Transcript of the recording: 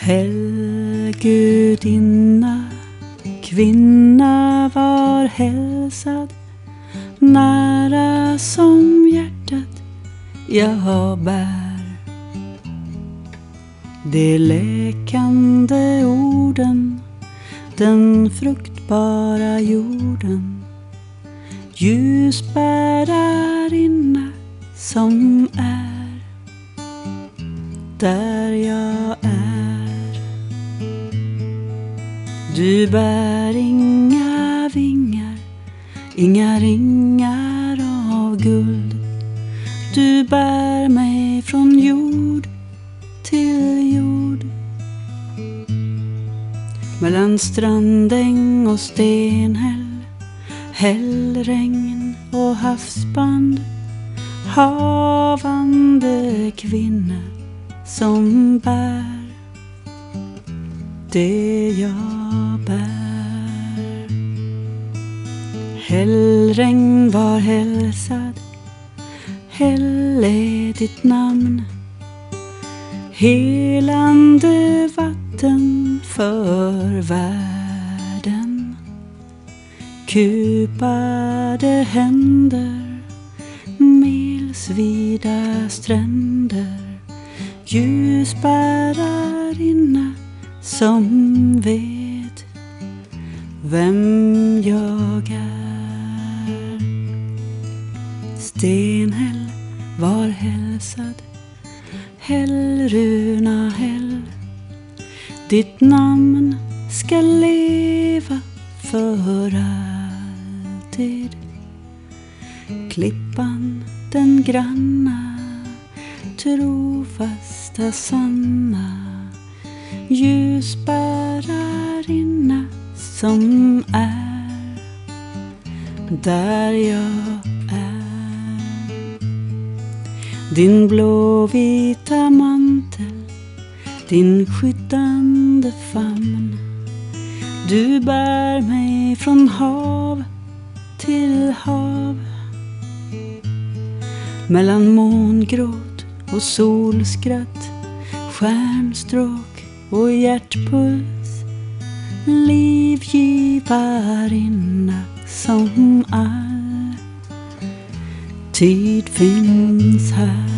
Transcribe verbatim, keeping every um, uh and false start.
Helgudinna, kvinna var hälsad, nära som hjärtat jag bär. De läkande orden, den fruktbara jorden, ljusbärarinna som är där jag är. Du bär inga vingar, inga ringar av guld. Du bär mig från jord till jord. Mellan strandäng och stenhäll, hällregn och havsband, havande kvinna som bär det jag bär. Hällregn var hälsad, häll är ditt namn, helande vatten för världen. Kupade händer, milsvida stränder, ljusbärarinna som vet vem jag är. Stenhäll var hälsad, hällruna häll, ditt namn ska leva för alltid. Klippan den granna, trofasta sanna, ljusbärarinna som är där jag är. Din blåvita mantel, din skyddande famn, du bär mig från hav till hav. Mellan mångråt och solskratt, stjärnstråk och hjärtpuls, livgivarinna som all tid finns här.